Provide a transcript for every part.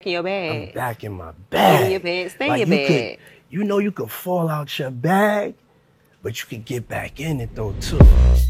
in your bag. I'm back in my bag. In your bag. Stay like in your bag. You know you could fall out your bag, but you could get back in it though too.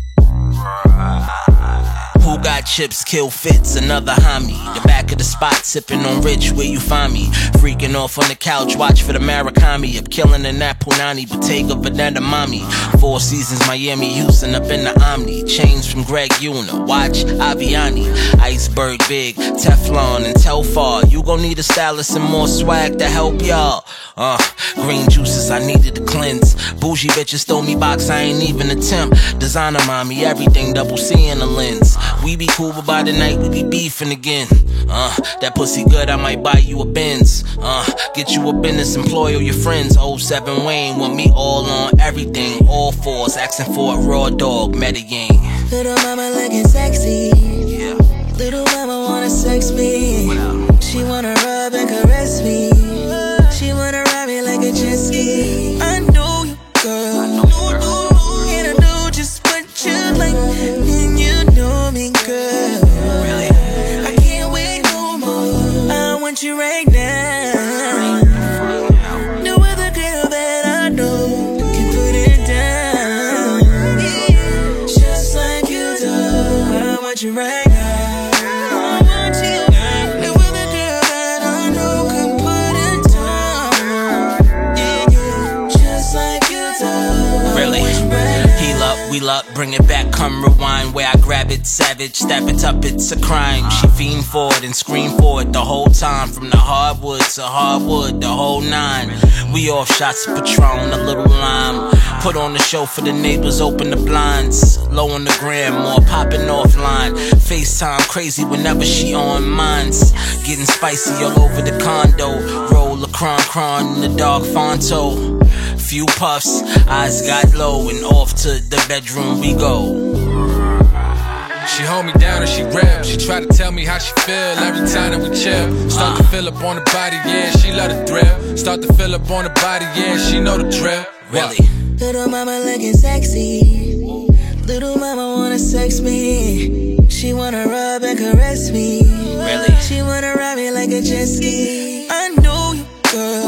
Who got chips, kill fits, another homie. The back of the spot, sipping on rich, where you find me. Freaking off on the couch, watch for the Murakami. I'm killing in that Punani, Bottega, Banana Mommy. 4 Seasons, Miami, Houston, up in the Omni. Chains from Greg Una, watch Aviani. Iceberg Big, Teflon and Telfar. You gon' need a stylist and more swag to help y'all. Green juices, I needed to cleanse. Bougie bitches throw me box, I ain't even attempt. Designer mommy, everything double C in the lens. We be cool, but by the night we be beefing again. That pussy good, I might buy you a Benz. Get you a business, employ all your friends. 07 Wayne want me all on everything. All fours, asking for a raw dog, Medellin. Little mama looking sexy. Yeah. Little mama wanna sex me. She wanna rub and caress me. She wanna ride me like a jet ski. I know you, girl. And I know just what you like. And you know me, girl. Really? I can't wait no more. I want you right now. No other girl that I know can put it down. Yeah. Just like you do. I want you right now. I want you. No other girl that I know can put it down. Yeah, yeah. Just like you do. Really? Heal up, wheel up, bring it back, come rewind. Where I grab it, savage, stab it up, it's a crime. She fiend for it and scream for it the whole time. From the hardwood to hardwood, the whole 9. We off shots of Patron, a little lime. Put on the show for the neighbors, open the blinds. Low on the gram, more popping offline. FaceTime crazy whenever she on mines. Getting spicy all over the condo. Roll a cron in the dog Fonto. Few puffs, eyes got low, and off to the bedroom we go. She hold me down and she rap. She try to tell me how she feel every time that we chill. Start to fill up on the body, yeah, she love the thrill. Start to fill up on the body, yeah, she know the drill. Really? Little mama looking sexy. Little mama wanna sex me. She wanna rub and caress me. Really? She wanna ride me like a jet ski. I know you, girl.